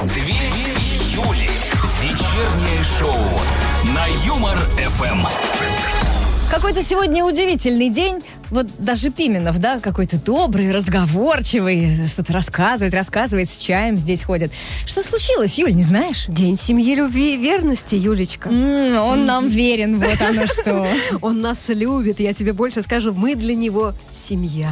Две Юли. Вечернее шоу на Юмор ФМ. Какой-то сегодня удивительный день. Вот даже Пименов, да, какой-то добрый, разговорчивый, что-то рассказывает, с чаем здесь ходит. Что случилось, Юль, не знаешь? День семьи, любви и верности, Юлечка. Он нам верен, вот оно что. Он нас любит, я тебе больше скажу, мы для него семья.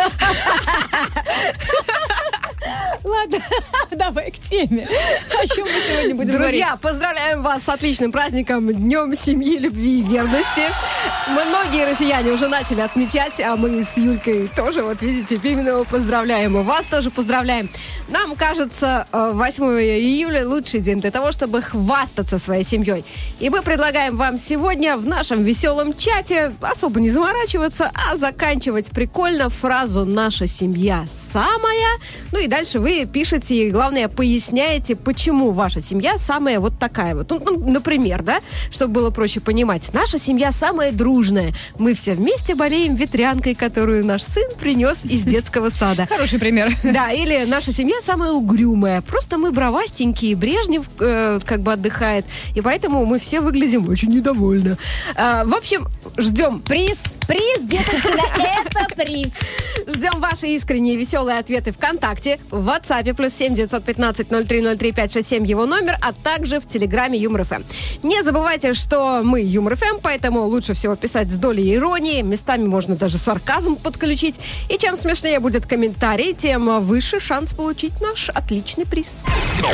Ладно, давай к теме. О чем мы сегодня будем говорить? Друзья, поздравляем вас с отличным праздником, Днем семьи, любви и верности. Многие россияне уже начали отмечать, а мы с Юлькой тоже, вот видите, Пименова поздравляем. И вас тоже поздравляем. Нам кажется, 8 июля лучший день для того, чтобы хвастаться своей семьей. И мы предлагаем вам сегодня в нашем веселом чате особо не заморачиваться, а заканчивать прикольно фразу «наша семья самая». Ну и дальше вы пишете, и главное, поясняете, почему ваша семья самая вот такая вот. Ну, например, да, чтобы было проще понимать. Наша семья самая дружная. Мы все вместе болеем ветрянкой, которую наш сын принес из детского сада. Хороший пример. Да, или наша семья самая угрюмая. Просто мы бравастенькие, Брежнев как бы отдыхает, и поэтому мы все выглядим очень недовольно. В общем, ждем. Приз, деточки, да, это приз. Ждем ваши искренние веселые ответы ВКонтакте, в WhatsApp +7 915 0303 567 его номер, а также в Телеграме Юмор ФМ. Не забывайте, что мы Юмор ФМ, поэтому лучше всего писать с долей иронии, местами можно даже сарказм подключить. И чем смешнее будет комментарий, тем выше шанс получить наш отличный приз.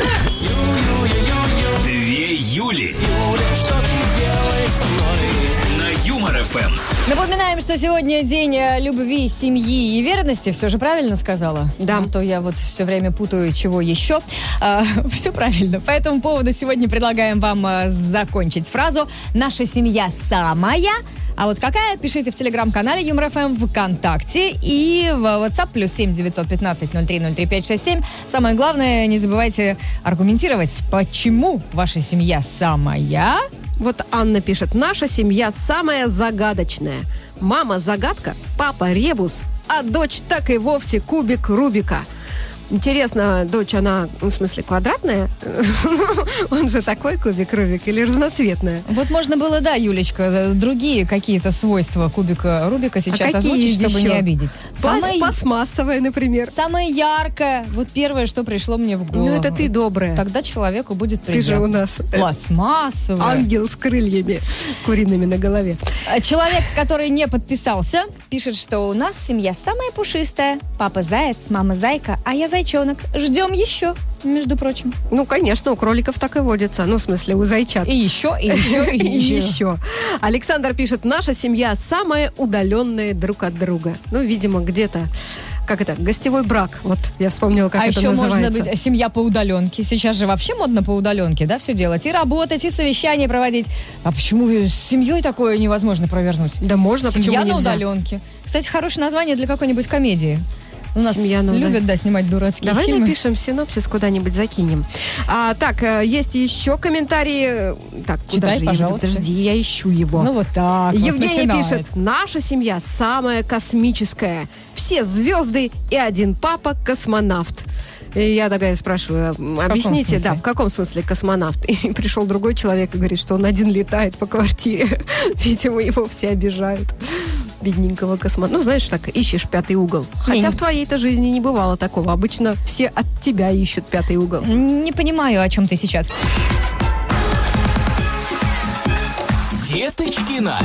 Две Юли. На Юмор ФМ. Напоминаем, что сегодня день любви, семьи и верности. Все же правильно сказала? Да. А то я вот все время путаю, чего еще. Все правильно. По этому поводу сегодня предлагаем вам закончить фразу «Наша семья самая». А вот какая? Пишите в телеграм-канале Юмор ФМ, ВКонтакте и в WhatsApp +7 915 0303 567. Самое главное, не забывайте аргументировать, почему ваша семья самая. Вот Анна пишет: наша семья самая загадочная. Мама загадка, папа ребус, а дочь так и вовсе кубик Рубика. Интересно, дочь, она, в смысле, квадратная? Он же такой кубик Рубик или разноцветная? Вот можно было, да, Юлечка, другие какие-то свойства кубика Рубика сейчас какие озвучить, чтобы еще? не обидеть. Пластмассовая, например. Самое яркое, вот первое, что пришло мне в голову. Ну, это ты добрая. Тогда человеку будет приятно. Ты же у нас пластмассовая. ангел с крыльями куриными на голове. Человек, который не подписался, пишет, что у нас семья самая пушистая. Папа заяц, мама зайка, а я зайчонок. Ждем еще, между прочим. Ну, конечно, у кроликов так и водится. Ну, в смысле, у зайчат. И еще, и еще, и И еще. еще. Александр пишет: наша семья самая удаленная друг от друга. Ну, видимо, где-то, как это, гостевой брак. Вот, я вспомнила, как А это еще называется. можно быть семья по удаленке. Сейчас же вообще модно по удаленке, да, все делать. И работать, и совещания проводить. А почему с семьей такое невозможно провернуть? Да можно, Семья почему на нельзя? удаленке. Кстати, хорошее название для какой-нибудь комедии. У нас «Семья на удаленке». любят, да, снимать дурацкие Давай фильмы. напишем синопсис, куда-нибудь закинем. Так, есть еще комментарии. Так, куда Читай, же? пожалуйста. Подожди, я ищу его. Ну вот так вот Евгения начинается. пишет: наша семья самая космическая. Все звезды и один папа космонавт. И я такая спрашиваю: объясните, смысле? да, в каком смысле космонавт? И пришел другой человек и говорит, что он один летает по квартире. Видимо, его все обижают. Бедненького космонавта. Ну, знаешь, так, ищешь пятый угол. Хотя в твоей-то жизни не бывало такого. Обычно все от тебя ищут пятый угол. Не понимаю, о чем ты сейчас. Деточкина.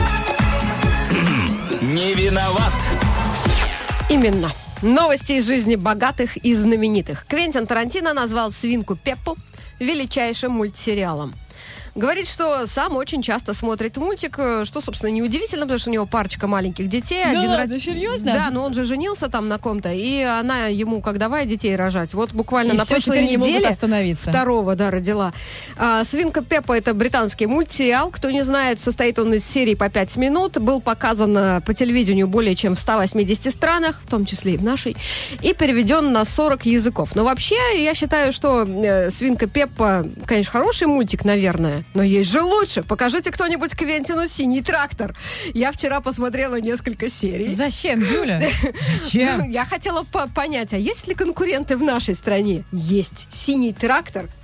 Не виноват. Именно. Новости из жизни богатых и знаменитых. Квентин Тарантино назвал «Свинку Пеппу» величайшим мультсериалом. Говорит, что сам очень часто смотрит мультик, что, собственно, неудивительно, потому что у него парочка маленьких детей. Да, серьезно? Да, но он же женился там на ком-то, и она ему, как давай детей рожать. Вот буквально И на все, прошлой теперь не могут неделе остановиться. второго, да, родила. «Свинка Пеппа» — это британский мультсериал. Кто не знает, состоит он из серий по 5 минут. Был показан по телевидению более чем в 180 странах, в том числе и в нашей, и переведен на 40 языков. Но вообще, я считаю, что «Свинка Пеппа», конечно, хороший мультик, наверное, но есть же лучше. Покажите кто-нибудь Квентину «Синий трактор». Я вчера посмотрела несколько серий. Зачем, Юля? Зачем? Я хотела понять, а есть ли конкуренты в нашей стране? Есть. «Синий трактор»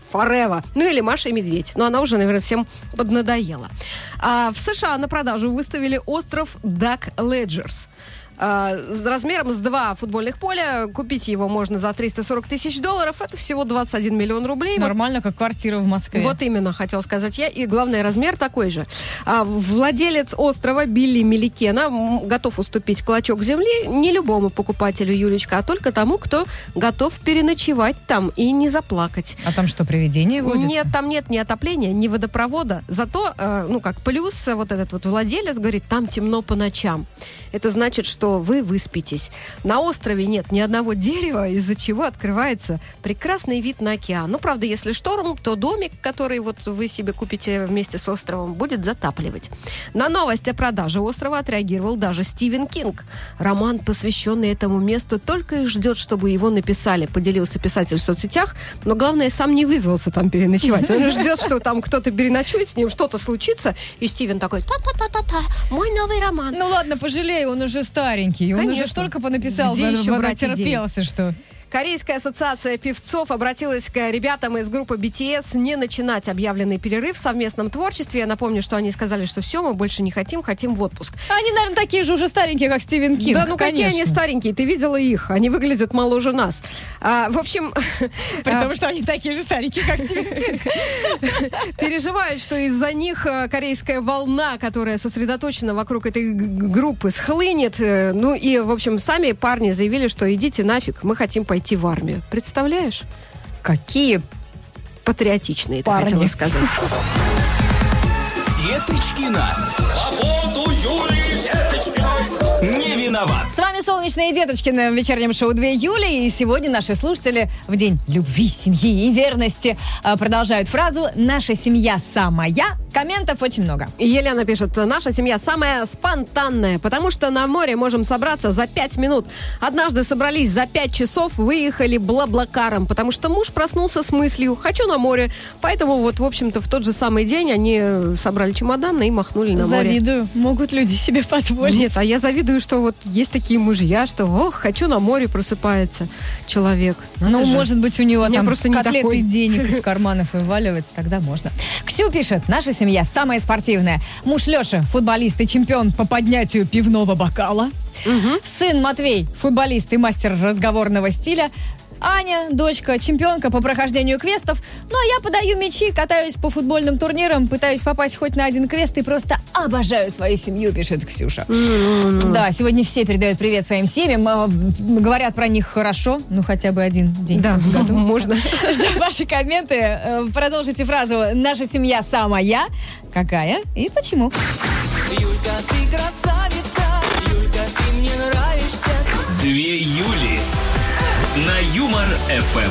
forever. Ну или Маша и Медведь. Но она уже, наверное, всем поднадоела. В США на продажу выставили остров Duck Ledgers. С размером с 2 футбольных поля. Купить его можно за $340 тысяч. Это всего 21 миллион рублей. Нормально, как квартира в Москве. Вот именно, хотел сказать я. И главное, размер такой же. Владелец острова Билли Меликена готов уступить клочок земли не любому покупателю, Юлечка, а только тому, кто готов переночевать там и не заплакать. А там что, привидение водится? Нет, там нет ни отопления, ни водопровода. Зато, плюс вот этот вот владелец говорит, там темно по ночам. Это значит, что вы выспитесь. На острове нет ни одного дерева, из-за чего открывается прекрасный вид на океан. Ну, правда, если шторм, то домик, который вот вы себе купите вместе с островом, будет затапливать. На новость о продаже острова отреагировал даже Стивен Кинг. Роман, посвященный этому месту, только и ждет, чтобы его написали, поделился писатель в соцсетях, но главное, сам не вызвался там переночевать. Он ждет, что там кто-то переночует, с ним что-то случится, и Стивен такой, та-та-та-та-та, мой новый роман. Ну ладно, пожалей, он уже старенький. Конечно. Он уже столько понаписал, где еще брать терпелся, что... Корейская ассоциация певцов обратилась к ребятам из группы BTS не начинать объявленный перерыв в совместном творчестве. Я напомню, что они сказали, что все, мы больше не хотим в отпуск. Они, наверное, такие же уже старенькие, как Стивен Кинг. Да, ну конечно. какие они старенькие, ты видела их, они выглядят моложе нас. В общем... Потому что они такие же старенькие, как Стивен Кинг. Переживают, что из-за них корейская волна, которая сосредоточена вокруг этой группы, схлынет. Ну и, в общем, сами парни заявили, что идите нафиг, мы хотим пойти в армию. Представляешь? Какие патриотичные, ты парни. хотела сказать. Деточкина. Свободу Юлии Деточкиной. Не виноват. С вами Солнечная Деточкина в вечернем шоу 2 Юли. И сегодня наши слушатели в день любви, семьи и верности продолжают фразу «Наша семья самая». Комментов очень много. Елена пишет, наша семья самая спонтанная, потому что на море можем собраться за 5 минут. Однажды собрались за 5 часов, выехали блаблакаром, потому что муж проснулся с мыслью «хочу на море». Поэтому вот, в общем-то, в тот же самый день они собрали чемоданы и махнули на море. Завидую. Могут люди себе позволить. Нет, а я завидую, что вот есть такие мужья, что хочу на море, просыпается человек. Ну, может быть, у него там просто котлеты такой. денег из карманов вываливается, тогда можно. Ксю пишет, наша семья самая спортивная. Муж Леша, футболист и чемпион по поднятию пивного бокала. Сын Матвей, футболист и мастер разговорного стиля. Аня, дочка, чемпионка по прохождению квестов. Ну, а я подаю мячи, катаюсь по футбольным турнирам, пытаюсь попасть хоть на один квест и просто обожаю свою семью, пишет Ксюша. Да, сегодня все передают привет своим семьям, говорят про них хорошо, ну, хотя бы один день. Да, можно. Ждем ваши комменты. Продолжите фразу «Наша семья самая». Какая и почему? Юлька, ты красавица, Юлька, ты мне нравишься. 2 Юли. На Юмор ФМ.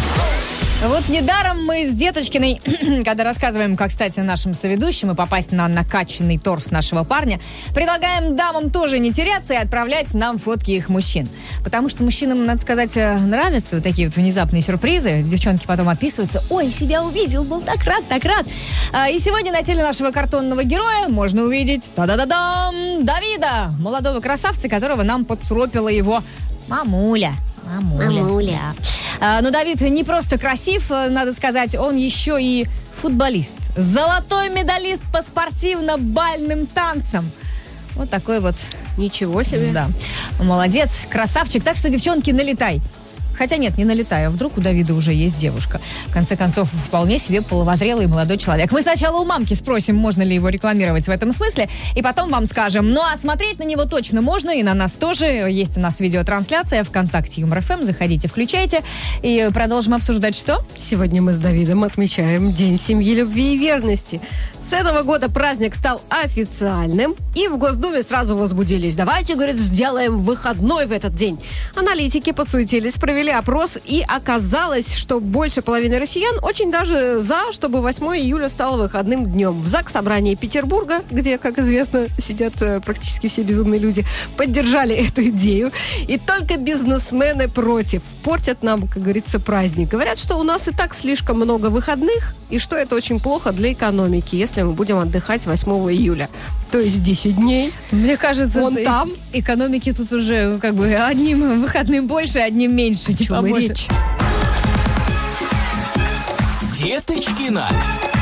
Вот недаром мы с Деточкиной, когда рассказываем, как стать нашим соведущим и попасть на накачанный торс нашего парня, предлагаем дамам тоже не теряться и отправлять нам фотки их мужчин. Потому что мужчинам, надо сказать, нравятся вот такие вот внезапные сюрпризы. Девчонки потом отписываются. Ой, себя увидел, был так рад, так рад. И сегодня на теле нашего картонного героя можно увидеть та-да-да-дам, Давида, молодого красавца, которого нам подсуропила его мамуля. Мамуля. Но Давид не просто красив, надо сказать, он еще и футболист. Золотой медалист по спортивно-бальным танцам. Вот такой вот. Ничего себе. Да. Молодец, красавчик. Так что, девчонки, налетай. Хотя нет, не налетай, а вдруг у Давида уже есть девушка. В конце концов, вполне себе половозрелый молодой человек. Мы сначала у мамки спросим, можно ли его рекламировать в этом смысле, и потом вам скажем. Ну, а смотреть на него точно можно, и на нас тоже. Есть у нас видеотрансляция ВКонтакте Юмор ФМ. Заходите, включайте, и продолжим обсуждать что? Сегодня мы с Давидом отмечаем День семьи, любви и верности. С этого года праздник стал официальным, и в Госдуме сразу возбудились. Давайте, говорит, сделаем выходной в этот день. Аналитики подсуетились, провели опрос, и оказалось, что больше половины россиян очень даже за, чтобы 8 июля стало выходным днем. В Заксобрании Петербурга, где, как известно, сидят практически все безумные люди, поддержали эту идею. И только бизнесмены против. Портят нам, как говорится, праздник. Говорят, что у нас и так слишком много выходных, и что это очень плохо для экономики, если мы будем отдыхать 8 июля. То есть 10 дней. Мне кажется, он там. Экономики тут уже как бы одним выходным больше, одним меньше. О чем и речь? Деточкина.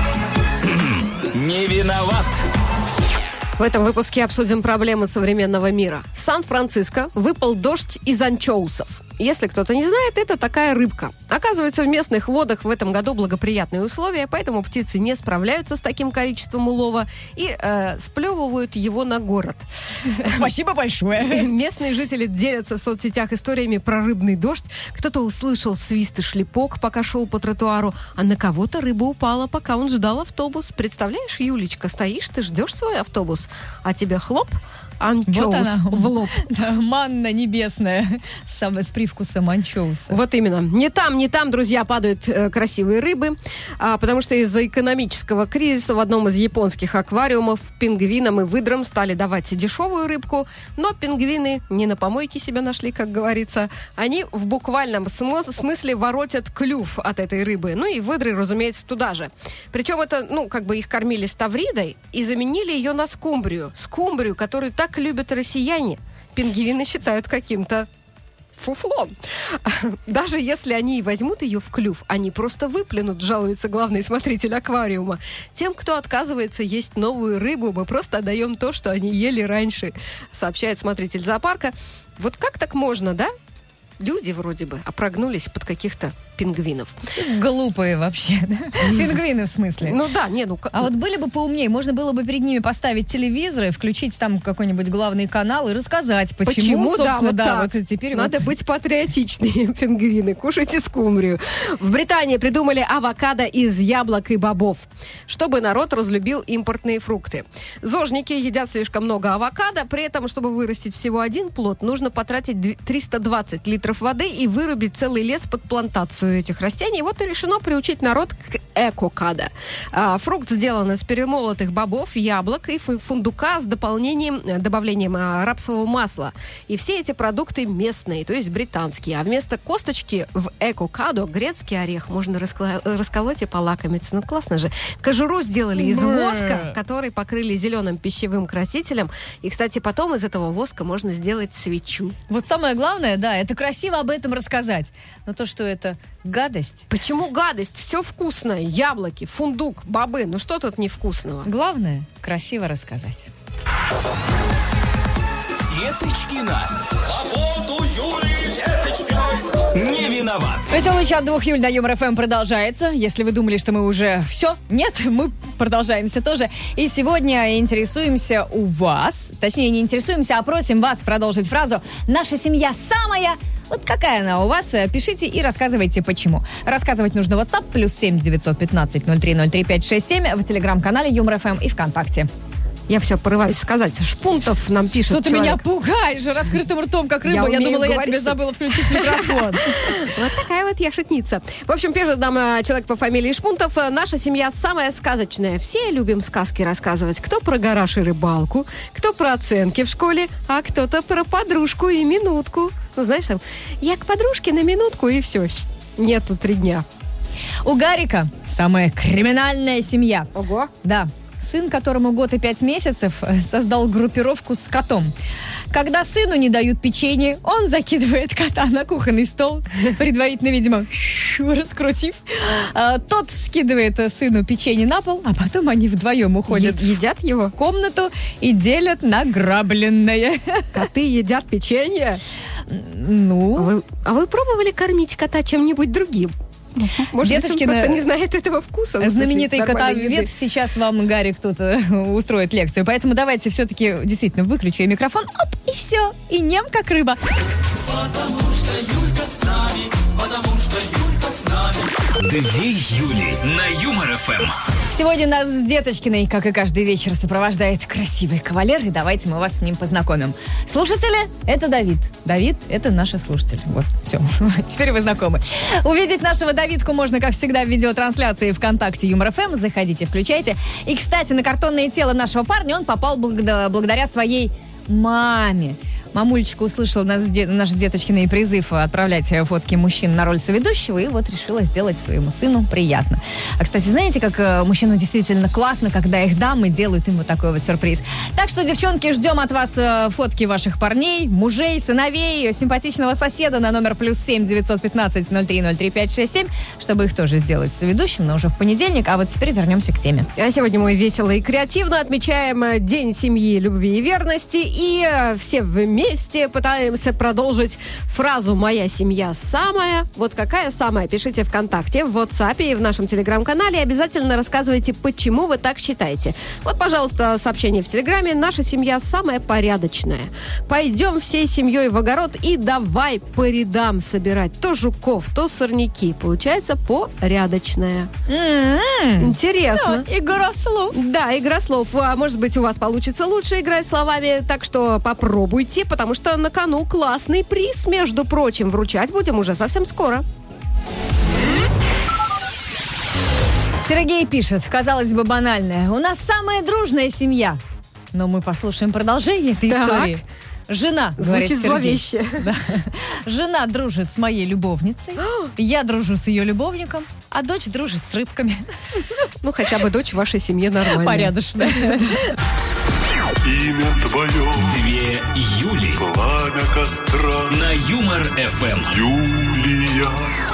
Не виноват. В этом выпуске обсудим проблемы современного мира. В Сан-Франциско выпал дождь из анчоусов. Если кто-то не знает, это такая рыбка. Оказывается, в местных водах в этом году благоприятные условия, поэтому птицы не справляются с таким количеством улова и сплевывают его на город. Спасибо большое. Местные жители делятся в соцсетях историями про рыбный дождь. Кто-то услышал свист и шлепок, пока шел по тротуару, а на кого-то рыба упала, пока он ждал автобус. Представляешь, Юлечка, стоишь, ты ждешь свой автобус, а тебе хлоп, анчоус Вот в лоб. Да, манна небесная с привкусом анчоуса. Вот именно. Не там, друзья, падают красивые рыбы, потому что из-за экономического кризиса в одном из японских аквариумов пингвинам и выдрам стали давать дешевую рыбку, но пингвины не на помойке себя нашли, как говорится. Они в буквальном смысле воротят клюв от этой рыбы. Ну и выдры, разумеется, туда же. Причем это, их кормили ставридой и заменили ее на скумбрию. Скумбрию, которую так любят россияне. Пингвины считают каким-то фуфлом. Даже если они и возьмут ее в клюв, они просто выплюнут, жалуется главный смотритель аквариума. Тем, кто отказывается есть новую рыбу, мы просто отдаем то, что они ели раньше, сообщает смотритель зоопарка. Вот как так можно, да? Люди вроде бы прогнулись под каких-то пингвинов. Глупые вообще, да? Пингвины в смысле. А вот были бы поумнее, можно было бы перед ними поставить телевизор и включить там какой-нибудь главный канал и рассказать, почему собственно, вот теперь надо быть патриотичными, пингвины, кушайте скумбрию. В Британии придумали авокадо из яблок и бобов, чтобы народ разлюбил импортные фрукты. Зожники едят слишком много авокадо, при этом, чтобы вырастить всего один плод, нужно потратить 320 литров воды и вырубить целый лес под плантацию этих растений. Вот и решено приучить народ к экокадо. Фрукт сделан из перемолотых бобов, яблок и фундука с добавлением рапсового масла. И все эти продукты местные, то есть британские. А вместо косточки в экокадо грецкий орех можно расколоть и полакомиться. Ну, классно же. Кожуру сделали из воска, который покрыли зеленым пищевым красителем. И, кстати, потом из этого воска можно сделать свечу. Вот самое главное, да, это красиво об этом рассказать. Но то, что это гадость. Почему гадость? Все вкусное. Яблоки, фундук, бобы. Ну что тут невкусного? Главное, красиво рассказать. Деточкина. Свободу Юлии Деточкиной. Не виноват. Веселый чат 2 Юль на Юмор ФМ продолжается. Если вы думали, что мы уже все, нет, мы продолжаемся тоже. И сегодня интересуемся у вас, точнее не интересуемся, а просим вас продолжить фразу «Наша семья самая». Вот какая она у вас? Пишите и рассказывайте, почему. Рассказывать нужно в WhatsApp +7 915 0303 567 в телеграм-канале Юмор ФМ и ВКонтакте. Я все порываюсь сказать. Шпунтов нам пишет. Что ты меня пугаешь раскрытым ртом, как рыба. Я думала, я тебе забыла включить микрофон. Вот такая вот я шутница. В общем, пишет нам человек по фамилии Шпунтов. Наша семья самая сказочная. Все любим сказки рассказывать. Кто про гараж и рыбалку, кто про оценки в школе, а кто-то про подружку и минутку. Ну, знаешь, там, я к подружке на минутку, и все. Нету 3 дня. У Гарика самая криминальная семья. Ого. Да. Сын, которому 1 год и 5 месяцев, создал группировку с котом. Когда сыну не дают печенье, он закидывает кота на кухонный стол, предварительно, видимо, раскрутив. Тот скидывает сыну печенье на пол, а потом они вдвоем уходят едят его в комнату и делят награбленное. Коты едят печенье? Ну? А вы пробовали кормить кота чем-нибудь другим? Может, он просто не знает этого вкуса. Знаменитый котовед сейчас вам, Гарик, тут устроит лекцию. Поэтому давайте все-таки действительно выключу микрофон. Оп, и все. И нем как рыба. Потому что Юлька с нами, потому что Юлька с нами. 2 Юли на Юмор ФМ. Сегодня нас с Деточкиной, как и каждый вечер, сопровождает красивый кавалер. И давайте мы вас с ним познакомим. Слушатели — это Давид. Давид — это наш слушатель. Вот, все. Теперь вы знакомы. Увидеть нашего Давидку можно, как всегда, в видеотрансляции ВКонтакте Юмор ФМ. Заходите, включайте. И, кстати, на картонное тело нашего парня он попал благодаря своей маме. Мамулечка услышала наш деточкиный призыв отправлять фотки мужчин на роль соведущего, и вот решила сделать своему сыну приятно. А, кстати, знаете, как мужчинам действительно классно, когда их дамы делают им вот такой вот сюрприз. Так что, девчонки, ждем от вас фотки ваших парней, мужей, сыновей, симпатичного соседа на номер +7 915 03 03 567, чтобы их тоже сделать соведущим, но уже в понедельник. А вот теперь вернемся к теме. А сегодня мы весело и креативно отмечаем День семьи, любви и верности. И все вместе пытаемся продолжить фразу «Моя семья самая». Вот какая самая? Пишите ВКонтакте, в WhatsApp и в нашем Телеграм-канале. Обязательно рассказывайте, почему вы так считаете. Вот, пожалуйста, сообщение в Телеграме. Наша семья самая порядочная. Пойдем всей семьей в огород и давай по рядам собирать. То жуков, то сорняки. Получается порядочная. Интересно. Игра слов. Да, игра слов. А может быть, у вас получится лучше играть словами, так что попробуйте, потому что на кону классный приз, между прочим. Вручать будем уже совсем скоро. Сергей пишет, казалось бы, банальное. У нас самая дружная семья. Но мы послушаем продолжение этой истории. Жена, говорит звучит Сергей. зловеще. Да. Жена дружит с моей любовницей, я дружу с ее любовником, а дочь дружит с рыбками. Ну, хотя бы дочь в вашей семье нормальная. Порядочная. Имя твое, Две Юли пламя костра, на Юмор-ФМ. Юлия.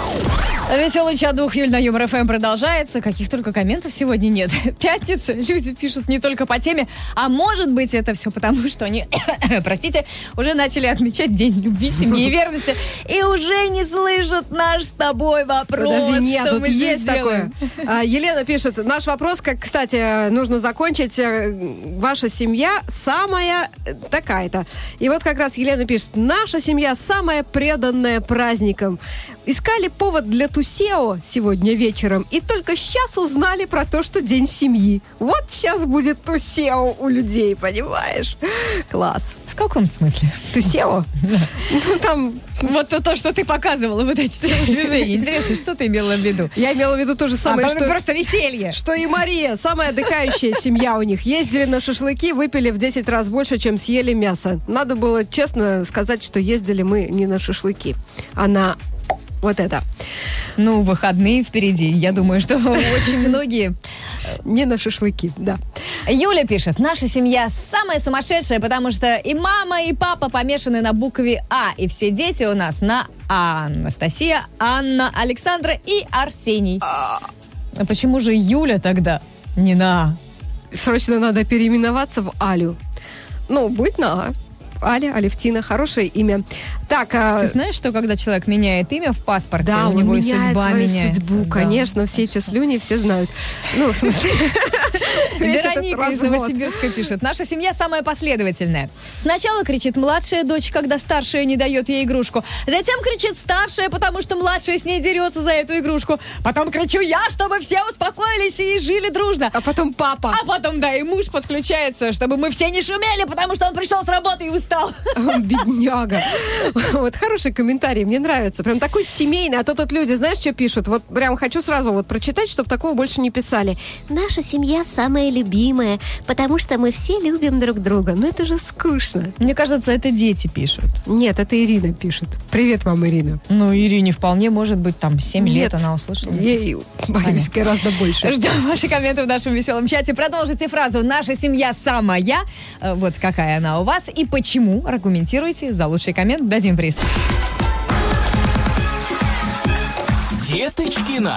Веселый чадух Юль на Юмор ФМ продолжается. Каких только комментов сегодня нет. Пятница, люди пишут не только по теме, а может быть это все потому, что они, простите, уже начали отмечать День любви, семьи и верности и уже не слышат наш с тобой вопрос. Подожди, нет, что тут мы здесь есть такое. делаем. Елена пишет, наш вопрос, как, кстати, нужно закончить. Ваша семья самая такая-то. И вот как раз Елена пишет, наша семья самая преданная праздникам. Искали повод для тусео сегодня вечером и только сейчас узнали про то, что День семьи. Вот сейчас будет тусео у людей, понимаешь? Класс. В каком смысле? Тусео? Ну, там... Вот то, что ты показывала, вот эти движения. Интересно, что ты имела в виду? Я имела в виду то же самое, что... Просто веселье. Что и Мария, самая отдыхающая семья у них. Ездили на шашлыки, выпили в 10 раз больше, чем съели мясо. Надо было честно сказать, что ездили мы не на шашлыки, а на вот это. Ну, выходные впереди. Я думаю, что очень многие... Не на шашлыки, да. Юля пишет, наша семья самая сумасшедшая, потому что и мама, и папа помешаны на букве А, и все дети у нас на А. Анастасия, Анна, Александра и Арсений. А почему же Юля тогда не на А? Срочно надо переименоваться в Алю. Ну, будь на А. Аля, Алевтина, хорошее имя. Так, Ты знаешь, что когда человек меняет имя в паспорте, да, у он него и меняет судьба свою меняется. судьбу, Да. конечно, все эти слюни все знают. Ну, в смысле... весь этот Вероника из развод. Новосибирска пишет. Наша семья самая последовательная. Сначала кричит младшая дочь, когда старшая не дает ей игрушку. Затем кричит старшая, потому что младшая с ней дерется за эту игрушку. Потом кричу я, чтобы все успокоились и жили дружно. А потом папа. А потом, да, и муж подключается, чтобы мы все не шумели, потому что он пришел с работы и устал. Бедняга. Вот хороший комментарий, мне нравится. Прям такой семейный. А то тут люди, знаешь, что пишут? Вот прям хочу сразу вот прочитать, чтобы такого больше не писали. Наша семья самая любимая, потому что мы все любим друг друга. Ну это же скучно. Мне кажется, это дети пишут. Нет, это Ирина пишет. Привет вам, Ирина. Ну, Ирине вполне может быть там 7 лет Нет, она услышала. ей, боюсь, гораздо больше. Ждем ваши комменты в нашем веселом чате. Продолжите фразу «Наша семья самая». Вот какая она у вас и почему. Аргументируйте. За лучший коммент дадим приз. Деточкина.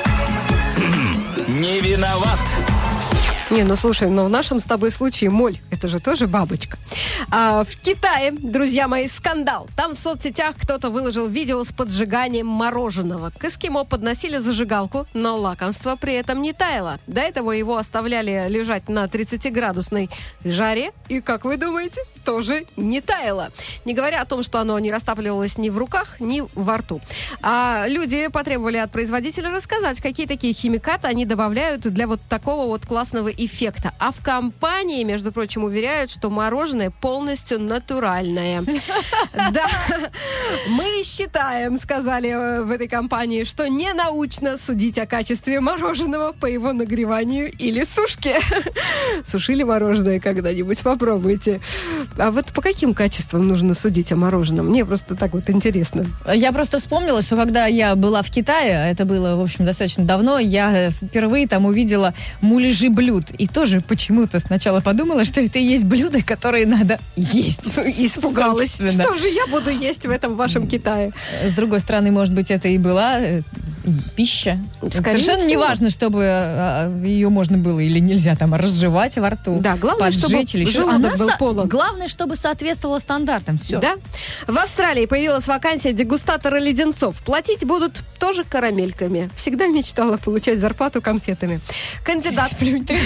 Не виноват. Не, ну слушай, но в нашем с тобой случае моль, это же тоже бабочка. В Китае, друзья мои, скандал. Там в соцсетях кто-то выложил видео с поджиганием мороженого. К эскимо подносили зажигалку, но лакомство при этом не таяло. До этого его оставляли лежать на 30-градусной жаре, и, как вы думаете, тоже не таяло. Не говоря о том, что оно не растапливалось ни в руках, ни во рту. А люди потребовали от производителя рассказать, какие такие химикаты они добавляют для вот такого вот классного эффекта. А в компании, между прочим, уверяют, что мороженое полностью полностью натуральное. Да, мы считаем, сказали в этой компании, что не научно судить о качестве мороженого по его нагреванию или сушке. Сушили мороженое когда-нибудь? Попробуйте. А вот по каким качествам нужно судить о мороженом? Мне просто так вот интересно. Я просто вспомнила, что когда я была в Китае, это было, в общем, достаточно давно, я впервые там увидела муляжи блюд. И тоже почему-то сначала подумала, что это и есть блюда, которые надо есть. Испугалась. Собственно. Что же я буду есть в этом вашем Китае? С другой стороны, может быть, это и была пища. Скорее Совершенно всего. не важно, чтобы ее можно было или нельзя там разжевать во рту. Да, главное, чтобы поджечь или еще. желудок был полон. Главное, чтобы соответствовало стандартам. Все. Да? В Австралии появилась вакансия дегустатора леденцов. Платить будут тоже карамельками. Всегда мечтала получать зарплату конфетами. Кандидат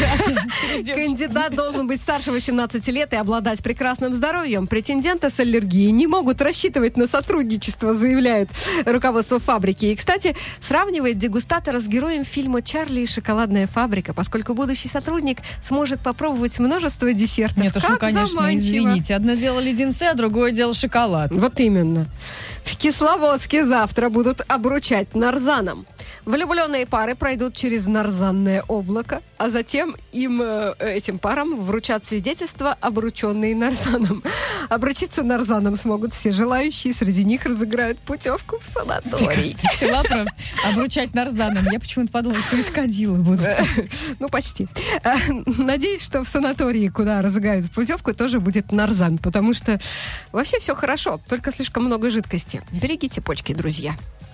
должен быть старше 18 лет и обладать прекрасным здоровьем. Претенденты с аллергией не могут рассчитывать на сотрудничество, заявляет руководство фабрики. И, кстати, сравнивает дегустатора с героем фильма «Чарли и шоколадная фабрика», поскольку будущий сотрудник сможет попробовать множество десертов. Нет уж, как ну, конечно, заманчиво. извините. Одно дело леденцы, а другое дело шоколад. Вот именно. В Кисловодске завтра будут обручать нарзаном. Влюбленные пары пройдут через нарзанное облако, а затем этим парам вручат свидетельство, обрученные нарзаном. Обручиться нарзаном смогут все желающие, среди них разыграют путевку в санаторий. Начала про обручать нарзаном. Я почему-то подумала, что из кадила будут. Ну, почти. Надеюсь, что в санатории, куда разыграют путевку, тоже будет нарзан, потому что вообще все хорошо, только слишком много жидкости. Берегите почки, друзья.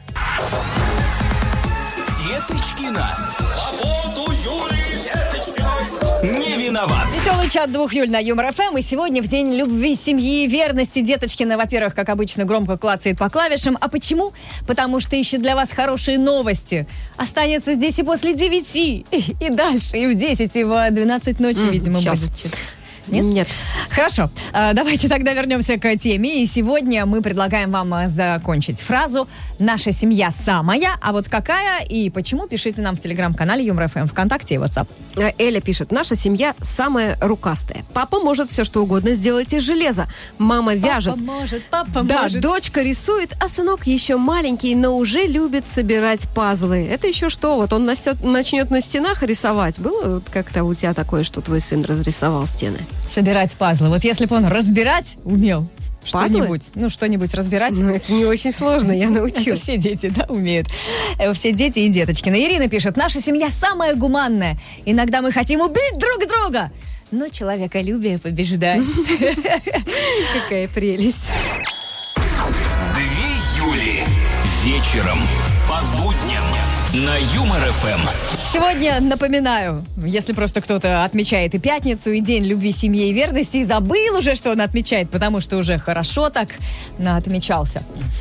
Деточкина. Свободу Юлии Деточкиной. Не виноват. Веселый чат 2 Юль на Юмор ФМ. И сегодня в день любви, семьи и верности Деточкина, во-первых, как обычно, громко клацает по клавишам. А почему? Потому что ищет для вас хорошие новости. Останется здесь и после 9, и дальше, и в 10, и в 12 ночи, видимо, сейчас. будет. Нет? Нет. Хорошо. Давайте тогда вернемся к теме. И сегодня мы предлагаем вам закончить фразу «Наша семья самая». А вот какая и почему, пишите нам в телеграм-канале Юмор ФМ, ВКонтакте и WhatsApp. Эля пишет: наша семья самая рукастая. Папа может все что угодно сделать из железа. Мама вяжет. Папа Да, может. дочка рисует, а сынок еще маленький, но уже любит собирать пазлы. Это еще что? Вот он начнет на стенах рисовать. Было вот как-то у тебя такое, что твой сын разрисовал стены? Собирать пазлы. Вот если бы он разбирать умел Пазлы? что-нибудь разбирать. Ну, это не очень сложно, я научу. Это все дети, да, умеют. Все дети и Деточкина. Ирина пишет: наша семья самая гуманная. Иногда мы хотим убить друг друга, но человеколюбие побеждает. Какая прелесть. 2 Юли. Вечером по будням на Юмор ФМ. Сегодня, напоминаю, если просто кто-то отмечает и пятницу, и День любви, семьи и верности, и забыл уже, что он отмечает, потому что уже хорошо так отмечался.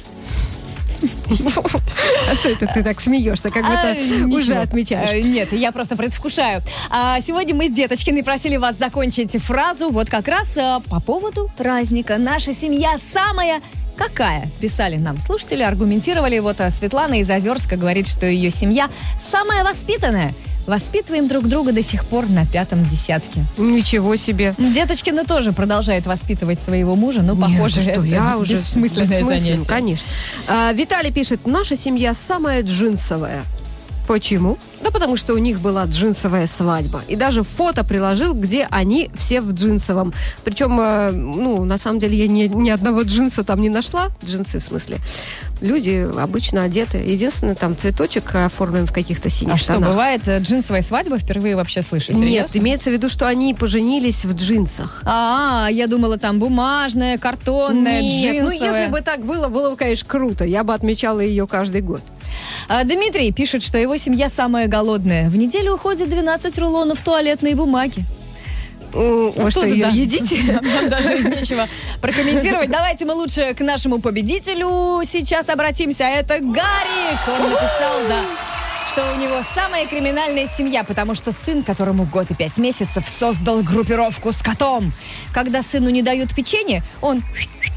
А что это ты так смеешься, как будто уже отмечаешь? Нет, я просто предвкушаю. Сегодня мы с Деточкиной просили вас закончить фразу вот как раз по поводу праздника. Наша семья самая... Какая? Писали нам слушатели, аргументировали. Вот Светлана из Озерска говорит, что ее семья самая воспитанная. Воспитываем друг друга до сих пор на 5-м десятке. Ничего себе. Деточкина тоже продолжает воспитывать своего мужа, но, похоже, Нет, это я уже бессмысленное занятие. Конечно. Виталий пишет: наша семья самая джинсовая. Почему? Да потому что у них была джинсовая свадьба. И даже фото приложил, где они все в джинсовом. Причем, на самом деле, я ни одного джинса там не нашла. Джинсы, в смысле. Люди обычно одеты. Единственное, там цветочек оформлен в каких-то синих что, тонах. бывает джинсовая свадьба? Впервые вообще слышу. Нет, Серьезно? имеется в виду, что они поженились в джинсах. Я думала, там бумажная, картонная, Нет, джинсовая. если бы так было бы, конечно, круто. Я бы отмечала ее каждый год. Дмитрий пишет, что его семья самая голодная. В неделю уходит 12 рулонов туалетной бумаги. Вы что, ее едите? Нам даже нечего прокомментировать. Давайте мы лучше к нашему победителю сейчас обратимся. Это Гарик. Он написал, что у него самая криминальная семья, потому что сын, которому год и 5 месяцев, создал группировку с котом. Когда сыну не дают печенье, он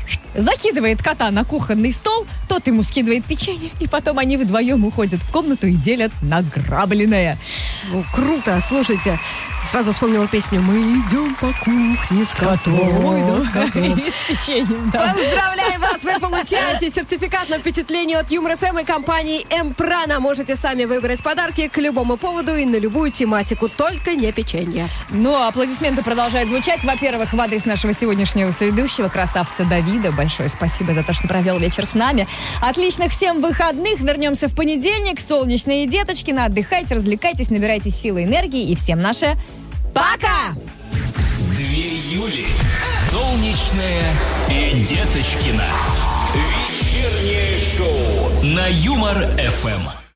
закидывает кота на кухонный стол, тот ему скидывает печенье, и потом они вдвоем уходят в комнату и делят награбленное. Ну, круто, слушайте. Сразу вспомнила песню «Мы идем по кухне с котом». Ой, да, с котом. И с печеньем, да. Поздравляю вас! Вы получаете сертификат на впечатление от Юмор ФМ и компании Эмпрана. Можете сами выбрать подарки к любому поводу и на любую тематику, только не печенье. Ну, аплодисменты продолжают звучать. Во-первых, в адрес нашего сегодняшнего соведущего, красавца Давида. Большое спасибо за то, что провел вечер с нами. Отличных всем выходных. Вернемся в понедельник. Солнечные деточки. Отдыхайте, развлекайтесь, набирайтесь силы и энергии. И всем наше пока! 2 Юли. Солнечная и Деточкина. Вечернее шоу на Юмор ФМ.